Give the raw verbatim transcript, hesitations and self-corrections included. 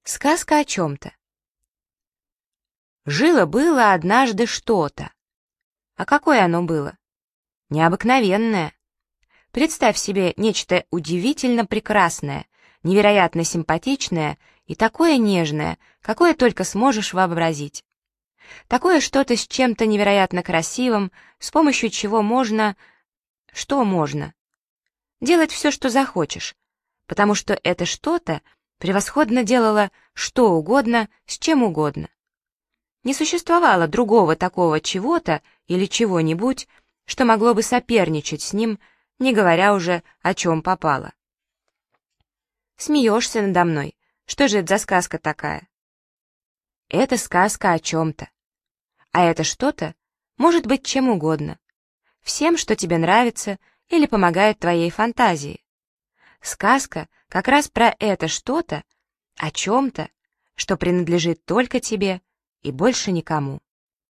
Сказка о чем-то. Жило-было однажды что-то. А какое оно было? Необыкновенное. Представь себе нечто удивительно прекрасное, невероятно симпатичное и такое нежное, какое только сможешь вообразить. Такое что-то с чем-то невероятно красивым, с помощью чего можно... Что можно? Делать все, что захочешь, потому что это что-то превосходно делала что угодно с чем угодно. Не существовало другого такого чего-то или чего-нибудь, что могло бы соперничать с ним, не говоря уже о чем попало. Смеешься надо мной? Что же это за сказка такая? Это сказка о чем-то. А это что-то может быть чем угодно. Всем, что тебе нравится или помогает твоей фантазии. Сказка как раз про это что-то, о чем-то, что принадлежит только тебе и больше никому.